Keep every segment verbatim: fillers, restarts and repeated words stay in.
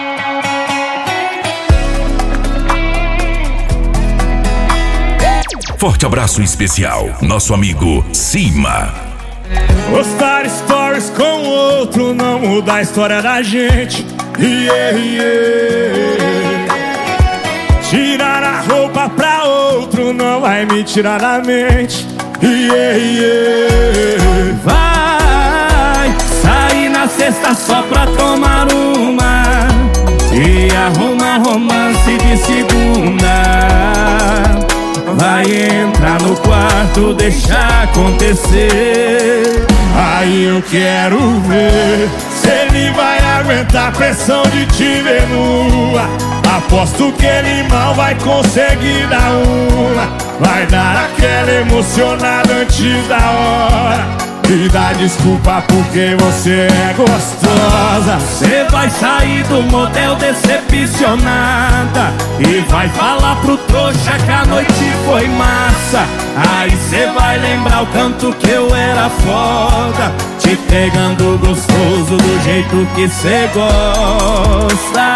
Forte abraço especial, nosso amigo Cima. Postar stories com outro não muda a história da gente. Yeah, yeah. Tirar a roupa pra outro não vai me tirar da mente. Yeah, yeah. Vai sair na sexta só pra tomar uma e arrumar romance de segunda. Vai entrar no quarto, deixar acontecer. Aí eu quero ver se ele vai aguentar a pressão de te ver nua. Aposto que ele mal vai conseguir dar uma. Vai dar aquela emocionada antes da hora e dá desculpa porque você é gostosa. Cê vai sair do motel decepcionada e vai falar pro trouxa que a noite foi massa. Aí cê vai lembrar o tanto que eu era foda, te pegando gostoso do jeito que cê gosta.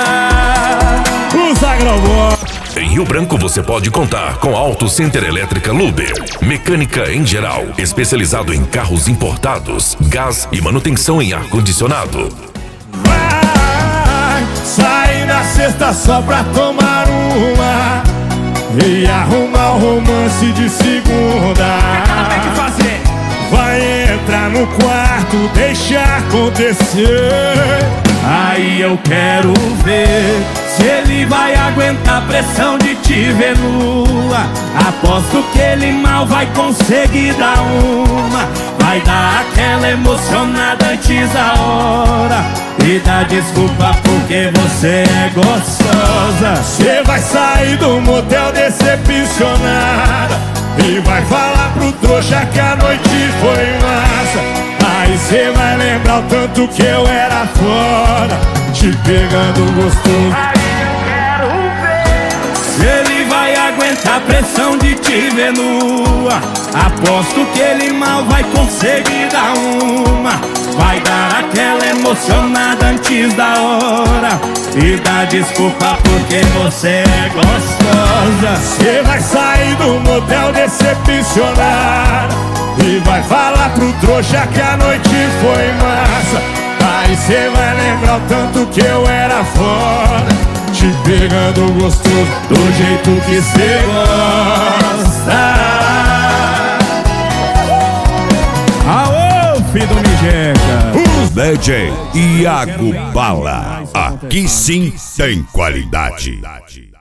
Os Agrobot. Em Rio Branco você pode contar com Auto Center Elétrica Luber, mecânica em geral, especializado em carros importados, gás e manutenção em ar-condicionado. Vai sair na sexta só pra tomar uma e arrumar o romance de segunda. Tem que fazer. Vai entrar no quarto, deixar acontecer. Aí eu quero ver se ele vai aguentar a pressão de te ver nua. Aposto que ele mal vai conseguir dar uma. Vai dar aquela emocionada antes da hora e dar desculpa porque você é gostosa. Cê vai sair do motel decepcionada e vai falar pro trouxa que a noite foi massa. Aí cê vai lembrar o tanto que eu era foda, te pegando gostoso. Ele vai aguentar a pressão de te ver nua. Aposto que ele mal vai conseguir dar uma. Vai dar aquela emocionada antes da hora e dar desculpa porque você é gostosa. Cê vai sair do motel decepcionada e vai falar pro trouxa que a noite foi massa. Aí cê vai lembrar o tanto que eu era foda, te pegando gostoso do jeito que cê gosta. Aô, filho do Mijeca. D J Iago Bala, aqui sim tem qualidade.